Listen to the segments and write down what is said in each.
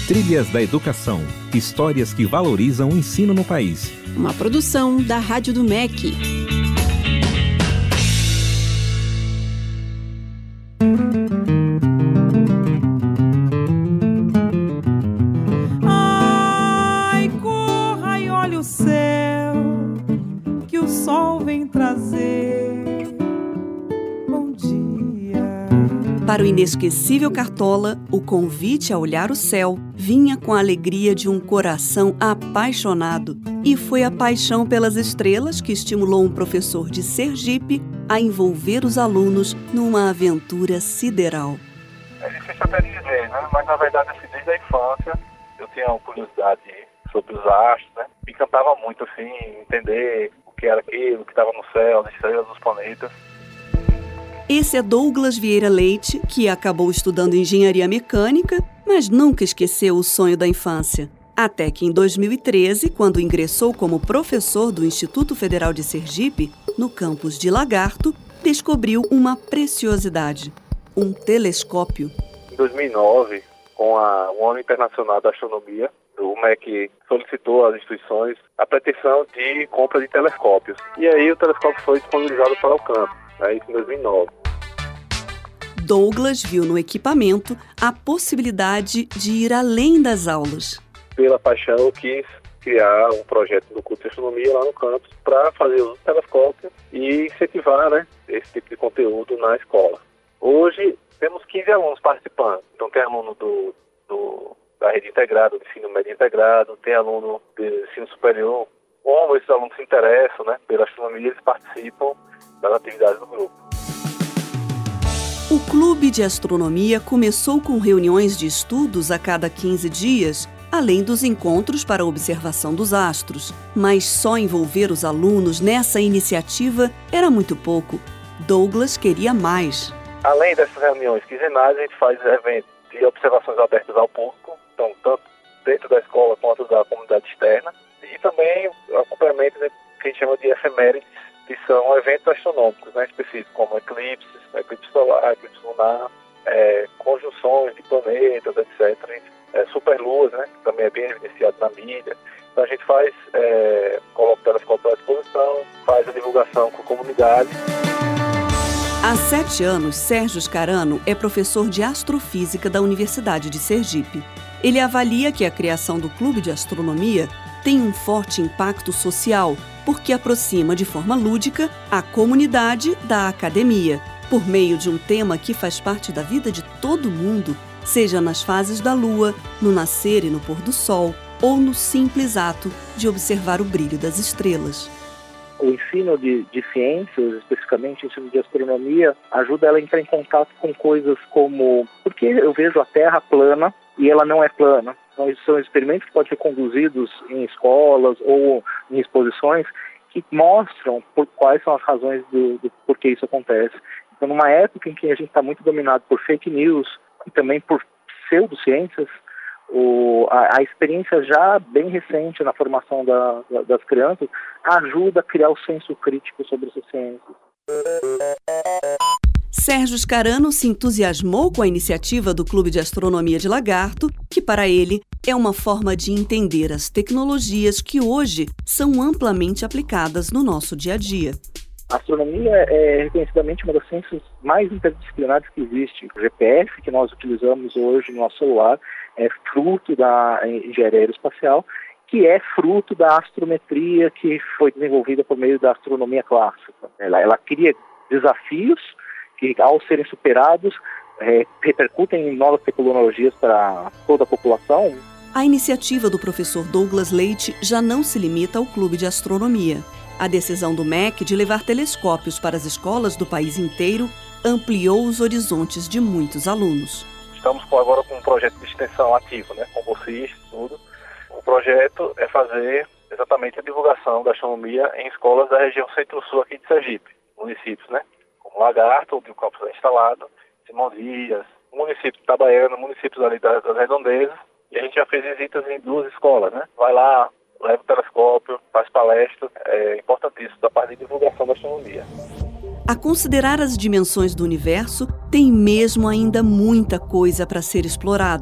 Trilhas da Educação. Histórias que valorizam o ensino no país. Uma produção da Rádio do MEC. Ai, corra e olha o céu, que o sol vem trazer bom dia. Para o inesquecível Cartola, o convite a olhar o céu vinha com a alegria de um coração apaixonado. E foi a paixão pelas estrelas que estimulou um professor de Sergipe a envolver os alunos numa aventura sideral. É difícil até dizer, né? Mas na verdade, assim, desde a infância, eu tinha uma curiosidade sobre os astros, né? Me encantava muito, assim, entender o que era aquilo, o que estava no céu, as estrelas, os planetas. Esse é Douglas Vieira Leite, que acabou estudando engenharia mecânica, mas nunca esqueceu o sonho da infância. Até que em 2013, quando ingressou como professor do Instituto Federal de Sergipe, no campus de Lagarto, descobriu uma preciosidade: um telescópio. Em 2009, com o Ano Internacional da Astronomia, o MEC solicitou às instituições a pretensão de compra de telescópios. E aí o telescópio foi disponibilizado para o campus, isso em 2009. Douglas viu no equipamento a possibilidade de ir além das aulas. Pela paixão, eu quis criar um projeto do curso de astronomia lá no campus para fazer uso do telescópio e incentivar, né, esse tipo de conteúdo na escola. Hoje temos 15 alunos participando. Então tem aluno da rede integrada, do ensino médio integrado, tem aluno do ensino superior. Como esses alunos se interessam, né, pela astronomia, eles participam das atividades do grupo. O Clube de Astronomia começou com reuniões de estudos a cada 15 dias, além dos encontros para observação dos astros. Mas só envolver os alunos nessa iniciativa era muito pouco. Douglas queria mais. Além dessas reuniões quinzenais, a gente faz eventos de observações abertas ao público, então tanto dentro da escola quanto da comunidade externa. E também acompanhamento que a gente chama de efemérides, que são eventos astronômicos, né, específicos, como eclipse solar, eclipse lunar, conjunções de planetas, etc. Superluas, né, que também é bem evidenciado na mídia. Então a gente coloca o telescópio à disposição, faz a divulgação com a comunidade. Há 7 anos, Sérgio Scarano é professor de astrofísica da Universidade de Sergipe. Ele avalia que a criação do Clube de Astronomia tem um forte impacto social, porque aproxima de forma lúdica a comunidade da academia, por meio de um tema que faz parte da vida de todo mundo, seja nas fases da lua, no nascer e no pôr do sol, ou no simples ato de observar o brilho das estrelas. O ensino de ciências, especificamente o ensino de astronomia, ajuda ela a entrar em contato com coisas como... Porque eu vejo a Terra plana e ela não é plana. Então, são experimentos que podem ser conduzidos em escolas ou em exposições que mostram quais são as razões do porquê isso acontece. Então, numa época em que a gente está muito dominado por fake news e também por pseudociências, a experiência já bem recente na formação das crianças ajuda a criar o senso crítico sobre essas ciências. Sérgio Scarano se entusiasmou com a iniciativa do Clube de Astronomia de Lagarto, que para ele é uma forma de entender as tecnologias que hoje são amplamente aplicadas no nosso dia a dia. A astronomia é reconhecidamente uma das ciências mais interdisciplinares que existe. O GPS que nós utilizamos hoje no nosso celular é fruto da engenharia aeroespacial, que é fruto da astrometria que foi desenvolvida por meio da astronomia clássica. Ela cria desafios que, ao serem superados, repercutem em novas tecnologias para toda a população. A iniciativa do professor Douglas Leite já não se limita ao Clube de Astronomia. A decisão do MEC de levar telescópios para as escolas do país inteiro ampliou os horizontes de muitos alunos. Estamos agora com um projeto de extensão ativo, né, com bolsistas e tudo. O projeto é fazer exatamente a divulgação da astronomia em escolas da região centro-sul aqui de Sergipe, municípios, né, como Lagarto, onde o campus é instalado, Simão Dias, município de Itabaiana, municípios ali das redondezas. E a gente já fez visitas em 2 escolas, né? Vai lá, leva o telescópio, faz palestra, é importantíssimo da parte de divulgação da astronomia. A considerar as dimensões do universo, tem mesmo ainda muita coisa para ser explorada.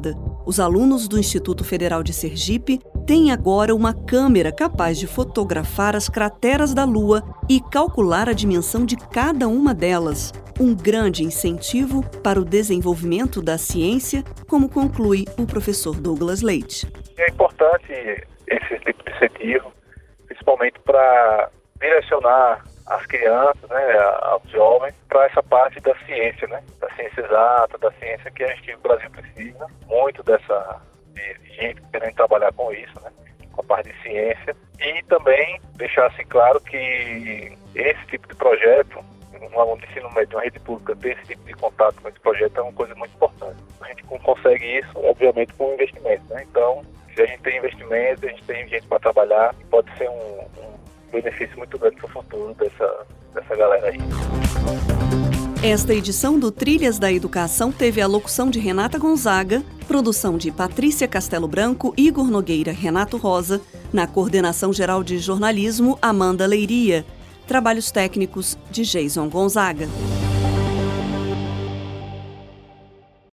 Os alunos do Instituto Federal de Sergipe têm agora uma câmera capaz de fotografar as crateras da Lua e calcular a dimensão de cada uma delas. Um grande incentivo para o desenvolvimento da ciência, como conclui o professor Douglas Leite. É importante esse tipo de incentivo, principalmente para direcionar as crianças, né, aos jovens, para essa parte da ciência, né, da ciência exata, da ciência que o Brasil precisa muito de gente querendo trabalhar com isso, né, com a parte de ciência, e também deixar assim claro que esse tipo de projeto, um aluno de ensino médio de uma rede pública ter esse tipo de contato com esse projeto é uma coisa muito importante. A gente consegue isso, obviamente, com investimento, né, então, se a gente tem investimento, a gente tem gente para trabalhar, pode ser um benefício muito grande para o futuro dessa galera aí. Esta edição do Trilhas da Educação teve a locução de Renata Gonzaga, produção de Patrícia Castelo Branco, Igor Nogueira, Renato Rosa, na coordenação geral de jornalismo, Amanda Leiria, trabalhos técnicos de Jason Gonzaga.